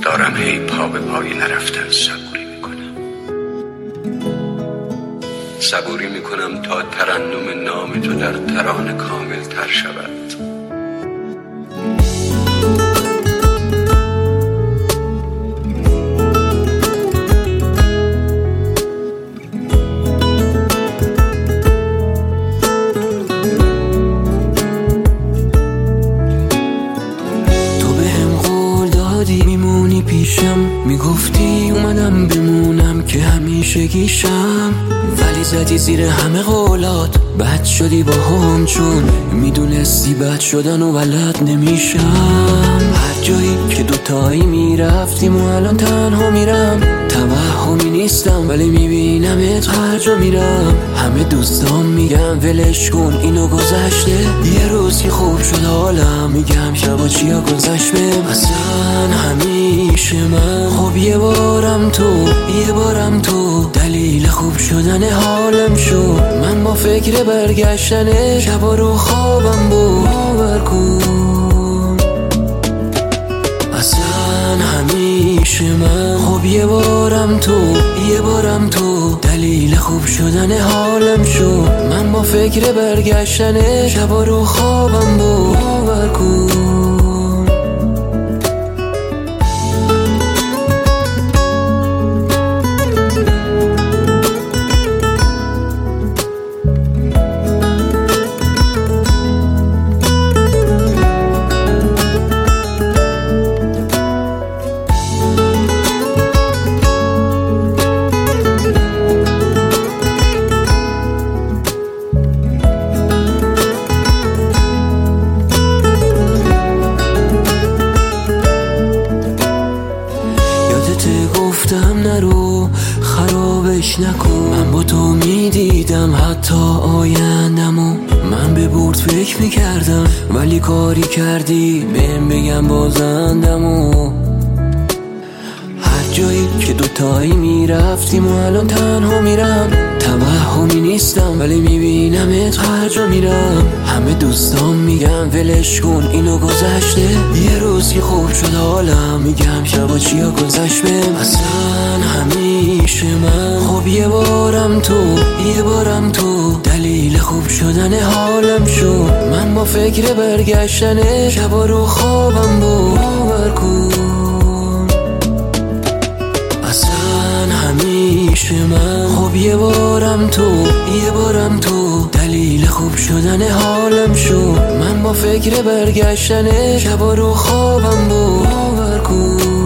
دارم هی پا به پای نرفتن صبوری میکنم تا ترنم نام تو در ترانه کامل تر شود. میمونی پیشم، میگفتی اومدم بمونم که همیشه گیشم، ولی زدی زیر همه قولات، بد شدی با هم چون میدونستی بد شدن و بلد نمیشم. هر جایی که دوتایی میرفتیم و الان تنها میرم، توهمی نیستم ولی میبینمت هر جا میرم. همه دوستان میگم ولش کن اینو گذشته، یه روز که خوب شد حالم، میگم شبا چیا گذشت بهم. اصلا همیشه من خب یه بارم تو دلیل خوب شدن حالم شو. من با فکر برگشتن شبا رو خوابم باور کن. اصلا همیشه من خب یه بارم تو دلیل خوب شدن حالم شو. من با فکر برگشتن شبا رو خوابم باور کن. گفتم نرو خرابش نکن، من با تو میدیدم حتی آیندمو. من به برد فکر میکردم ولی کاری کردی بهم بگم بازندمو. هر جایی که دوتایی میرفتیم و الان تنها میرم، توهمی نیستم ولی میبینمت هر جا میرم. همه دوستان میگم ولش کن اینو گذشته، یه روز که خوب شد حالم، میگم شبا چیا گذشت بهم. اصلا همیشه من خب یه بارم تو دلیل خوب شدن حالم شو. من با فکر برگشتن شبا رو خوابم باور کن. اصلا همیشه من خب یه بارم تو دلیل خوب شدن حالم شو. من با فکر برگشتن شبا رو خوابم باور کن.